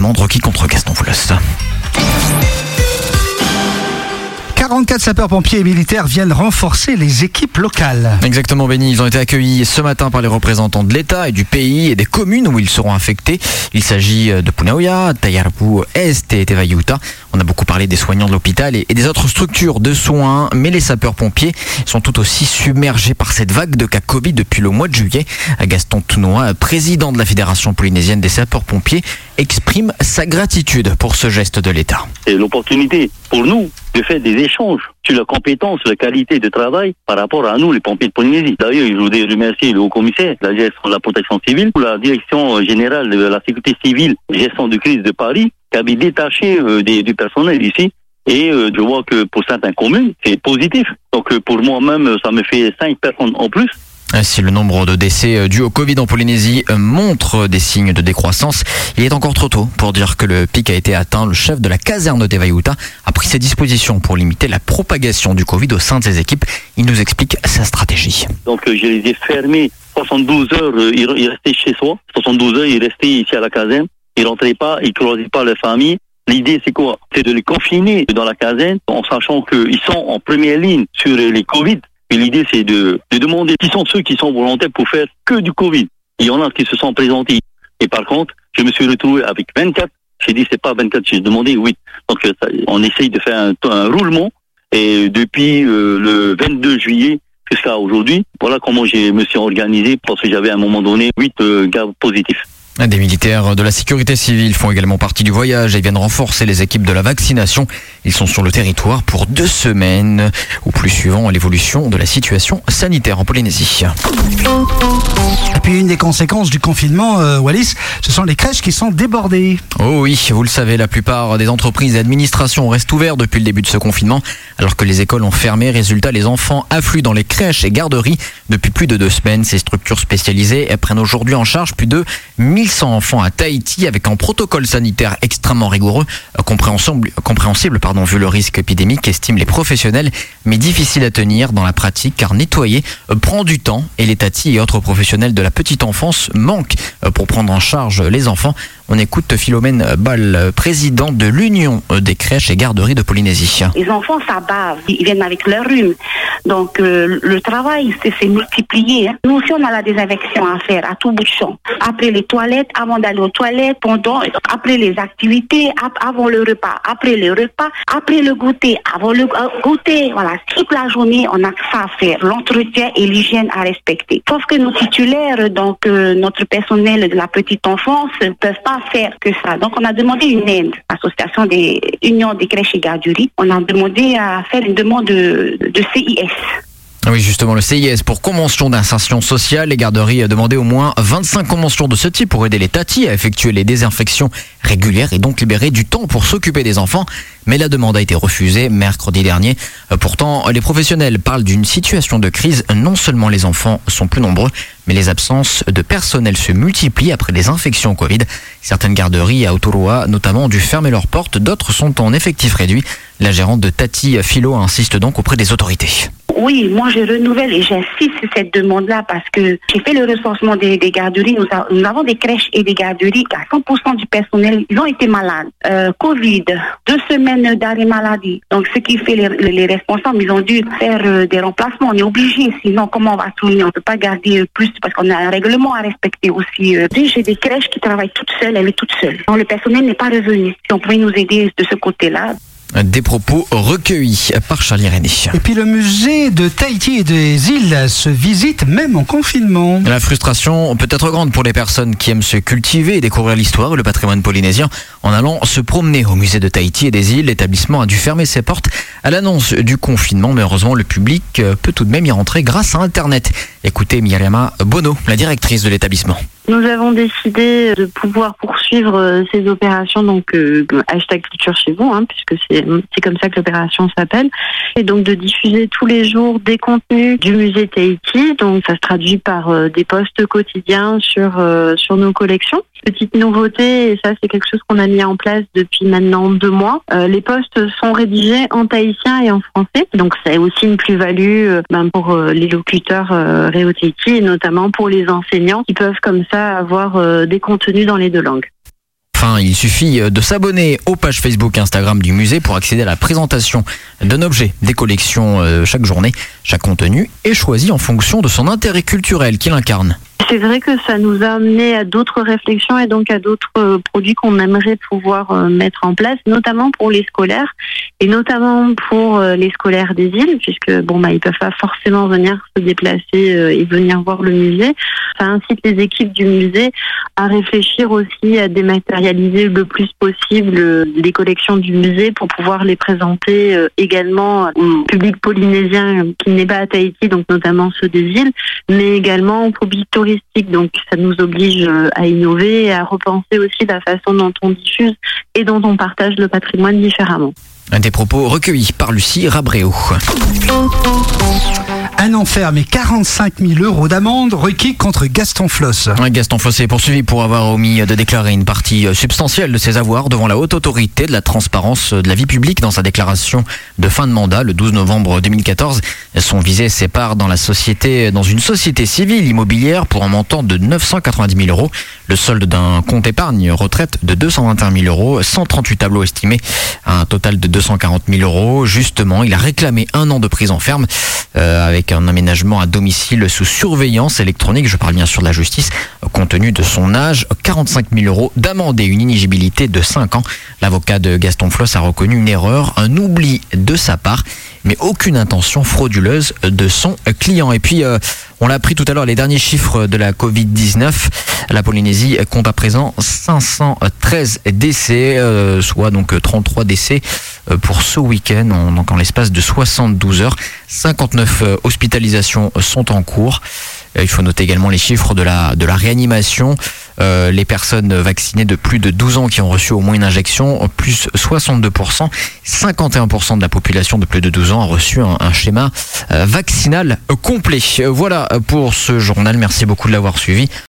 amende requis contre Gaston Foulos. 44 sapeurs-pompiers et militaires viennent renforcer les équipes locales. Exactement, Benny. Ils ont été accueillis ce matin par les représentants de l'État et du pays et des communes où ils seront affectés. Il s'agit de Punaoya, Tayarbu Est et Tevayuta. On a beaucoup parlé des soignants de l'hôpital et des autres structures de soins, mais les sapeurs-pompiers sont tout aussi submergés par cette vague de cas Covid depuis le mois de juillet. Gaston Tounois, président de la Fédération polynésienne des sapeurs-pompiers, exprime sa gratitude pour ce geste de l'État. C'est l'opportunité pour nous de faire des échanges sur la compétence, la qualité de travail par rapport à nous, les pompiers de Polynésie. D'ailleurs, je voudrais remercier le haut-commissaire, la gestion de la protection civile, ou la direction générale de la sécurité civile, gestion de crise de Paris, qui avait détaché du personnel ici. Et je vois que pour certaines communes, c'est positif. Donc pour moi-même, ça me fait 5 personnes en plus. Si le nombre de décès dus au Covid en Polynésie montre des signes de décroissance, il est encore trop tôt pour dire que le pic a été atteint. Le chef de la caserne de Tevayuta a pris ses dispositions pour limiter la propagation du Covid au sein de ses équipes. Il nous explique sa stratégie. Donc je les ai fermés 72 heures, ils restaient chez soi. 72 heures, ils restaient ici à la caserne. Ils rentraient pas, ils croisaient pas leur famille. L'idée, c'est quoi? C'est de les confiner dans la caserne en sachant qu'ils sont en première ligne sur les Covid. Et l'idée, c'est de demander qui sont ceux qui sont volontaires pour faire que du Covid. Il y en a qui se sont présentés. Et par contre, je me suis retrouvé avec 24. J'ai dit, c'est pas 24, j'ai demandé 8. Donc, on essaye de faire un roulement. Et depuis le 22 juillet jusqu'à aujourd'hui, voilà comment je me suis organisé parce que j'avais à un moment donné 8 cas positifs. Des militaires de la sécurité civile font également partie du voyage et viennent renforcer les équipes de la vaccination. Ils sont sur le territoire pour 2 semaines, ou plus suivant l'évolution de la situation sanitaire en Polynésie. Et puis une des conséquences du confinement, Wallis, ce sont les crèches qui sont débordées. Oh oui, vous le savez, la plupart des entreprises et administrations restent ouvertes depuis le début de ce confinement, alors que les écoles ont fermé. Résultat, les enfants affluent dans les crèches et garderies depuis plus de 2 semaines. Ces structures spécialisées prennent aujourd'hui en charge plus de 1100 enfants à Tahiti avec un protocole sanitaire extrêmement rigoureux, compréhensible vu le risque épidémique, estiment les professionnels, mais difficile à tenir dans la pratique car nettoyer prend du temps et les tatis et autres professionnels de la petite enfance manquent pour prendre en charge les enfants. On écoute Philomène Ball, présidente de l'Union des crèches et garderies de Polynésie. Les enfants, ça bave, ils viennent avec leur rhume. Donc le travail s'est multiplié. Nous aussi, on a la désinfection à faire à tout bout de champ. Après les toilettes, avant d'aller aux toilettes, après les activités, avant le repas, après le repas, après le goûter, avant le goûter. Voilà, toute la journée, on a ça à faire. L'entretien et l'hygiène à respecter. Sauf que nos titulaires, donc notre personnel de la petite enfance, ne peuvent pas faire que ça. Donc, on a demandé une aide, l'association des unions des crèches et garderies. On a demandé à faire une demande de CIS. Oui, justement, le CIS pour convention d'insertion sociale. Les garderies a demandé au moins 25 conventions de ce type pour aider les tatis à effectuer les désinfections régulières et donc libérer du temps pour s'occuper des enfants. Mais la demande a été refusée mercredi dernier. Pourtant, les professionnels parlent d'une situation de crise. Non seulement les enfants sont plus nombreux, mais les absences de personnel se multiplient après les infections au Covid. Certaines garderies à Otoroa, notamment, ont dû fermer leurs portes. D'autres sont en effectif réduit. La gérante de Tati Philo insiste donc auprès des autorités. Oui, moi je renouvelle et j'insiste sur cette demande-là parce que j'ai fait le recensement des garderies. Nous avons des crèches et des garderies à 100% du personnel, ils ont été malades. Covid, 2 semaines d'arrêt maladie. Donc ce qui fait les responsables, ils ont dû faire des remplacements. On est obligé, sinon comment on va souligner? On ne peut pas garder plus parce qu'on a un règlement à respecter aussi. J'ai des crèches qui travaillent toutes seules, elle est toute seule. Donc le personnel n'est pas revenu. Si on pouvait nous aider de ce côté-là. Des propos recueillis par Charlie René. Et puis le musée de Tahiti et des îles se visite même en confinement. La frustration peut être grande pour les personnes qui aiment se cultiver et découvrir l'histoire et le patrimoine polynésien en allant se promener au musée de Tahiti et des îles. L'établissement a dû fermer ses portes à l'annonce du confinement, mais heureusement le public peut tout de même y rentrer grâce à Internet. Écoutez Myriama Bono, la directrice de l'établissement. Nous avons décidé de pouvoir poursuivre ces opérations, donc hashtag culture chez vous, puisque c'est comme ça que l'opération s'appelle, et donc de diffuser tous les jours des contenus du musée Tahiti. Donc ça se traduit par des posts quotidiens sur nos collections. Petite nouveauté, et ça c'est quelque chose qu'on a mis en place depuis maintenant 2 mois. Les posts sont rédigés en tahitien et en français, donc c'est aussi une plus-value pour les locuteurs Réo Tahiti et notamment pour les enseignants qui peuvent comme ça avoir des contenus dans les 2 langues. Enfin, il suffit de s'abonner aux pages Facebook et Instagram du musée pour accéder à la présentation d'un objet des collections chaque journée. Chaque contenu est choisi en fonction de son intérêt culturel qu'il incarne. C'est vrai que ça nous a amené à d'autres réflexions et donc à d'autres produits qu'on aimerait pouvoir mettre en place, notamment pour les scolaires et notamment pour les scolaires des îles, puisque ils peuvent pas forcément venir se déplacer et venir voir le musée. Ça incite les équipes du musée à réfléchir aussi à dématérialiser le plus possible les collections du musée pour pouvoir les présenter également au public polynésien qui n'est pas à Tahiti, donc notamment ceux des îles, mais également au public touristique. Donc ça nous oblige à innover et à repenser aussi la façon dont on diffuse et dont on partage le patrimoine différemment. Des propos recueillis par Lucie Rabréau. Un enferme et 45 000 € d'amende requis contre Gaston Floss. Gaston Floss est poursuivi pour avoir omis de déclarer une partie substantielle de ses avoirs devant la Haute Autorité de la Transparence de la Vie Publique dans sa déclaration de fin de mandat le 12 novembre 2014. Son visé sépare dans une société civile immobilière pour un montant de 990 000 €. Le solde d'un compte épargne retraite de 221 000 €, 138 tableaux estimés à un total de 240 000 €. Justement, il a réclamé 1 an de prison ferme avec un aménagement à domicile sous surveillance électronique. Je parle bien sûr de la justice. Compte tenu de son âge, 45 000 € d'amende et une inéligibilité de 5 ans. L'avocat de Gaston Floss a reconnu une erreur, un oubli de sa part, mais aucune intention frauduleuse de son client. Et puis, on l'a appris tout à l'heure, les derniers chiffres de la Covid-19. La Polynésie compte à présent 513 décès, soit donc 33 décès pour ce week-end, donc en l'espace de 72 heures. 59 hospitalisations sont en cours. Il faut noter également les chiffres de la réanimation. Les personnes vaccinées de plus de 12 ans qui ont reçu au moins une injection, plus 62%. 51% de la population de plus de 12 ans a reçu un schéma vaccinal complet. Voilà pour ce journal. Merci beaucoup de l'avoir suivi.